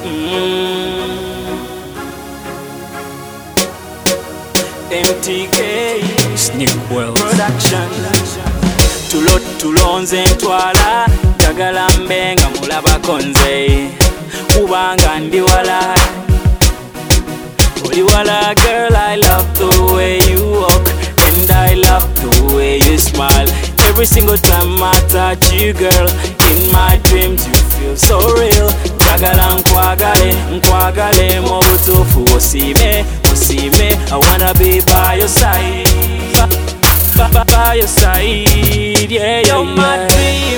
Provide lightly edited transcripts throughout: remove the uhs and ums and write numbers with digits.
MTK Snake Wells Production tulonze ntwala njagala mbe nga mulabako nze kubanga ndi wala oli wala. Girl, I love the way you walk and I love the way you smile. Every single time I touch you, girl, in my dreams you feel so real. Njagala nkwagale mu butuufu osiime. I wanna be by your side, by your side, yeah. You're my dream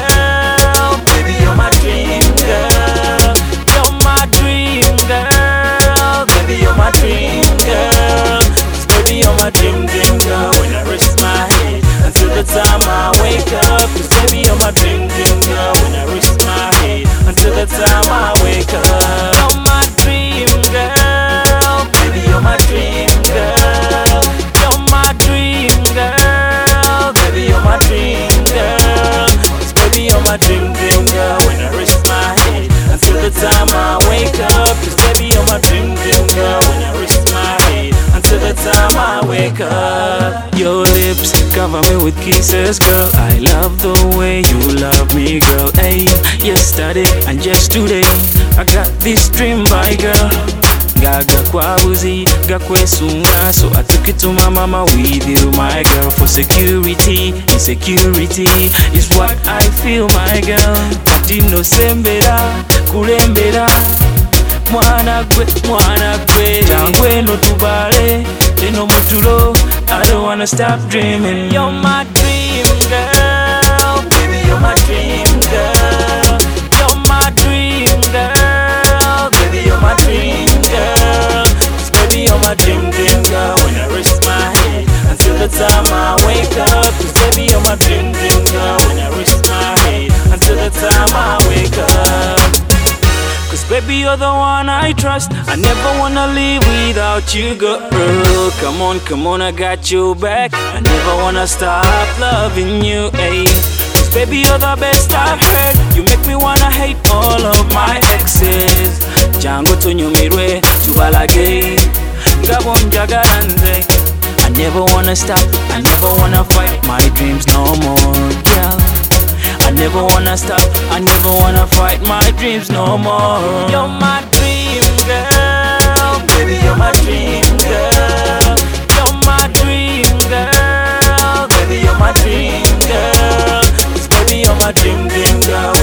girl, baby, you're my dream girl. You're my dream girl, baby, you're my dream girl. 'Cause baby, you're my dream girl. When I rest my head until the time I wake up. 'Cause baby, you're my dream girl. When I rest my head until the time I wake up. You're my dream girl, baby, you're my dream girl. You're my dream girl, baby, you're my dream girl. 'Cause baby, you're my dream girl. When I rest my head until the time I wake up. 'Cause baby, you're my dream girl. When I rest my head until the time I wake up. Your lips cover me with kisses, girl. I love the way you love me, girl. Hey, yesterday and just today I got this dream, my girl. Gaga kwa buzi, gakwesunga. So I took it to my mama with you, my girl. For security, insecurity is what I feel, my girl. Tino sembera, kulembera. Mwana gwe, jangwe no tubale. Eno mutulo, I don't wanna stop dreaming. You're my dream girl, baby, you're my dream girl. You're my dream girl, baby, you're my dream girl. 'Cause baby, you're my dream girl. When I rest my head until the time I wake up. 'Cause baby, you're my dream girl. When I rest my head until the time I wake up. 'Cause baby, you're the one I trust. I never wanna leave without you, girl. Come on, I got you back. I never wanna stop loving you, ayy. 'Cause baby, you're the best I've heard. You make me wanna hate all of my exes. Jango tunyumirwe, tubalage. Ngabo njagala nze. I never wanna stop, I never wanna fight my dreams no more, yeah. I never wanna stop, I never wanna fight my dreams no more. You're my dream girl, baby, you're my dream girl. You're my dream girl, baby, you're my dream girl. 'Cause baby, you're my dream girl.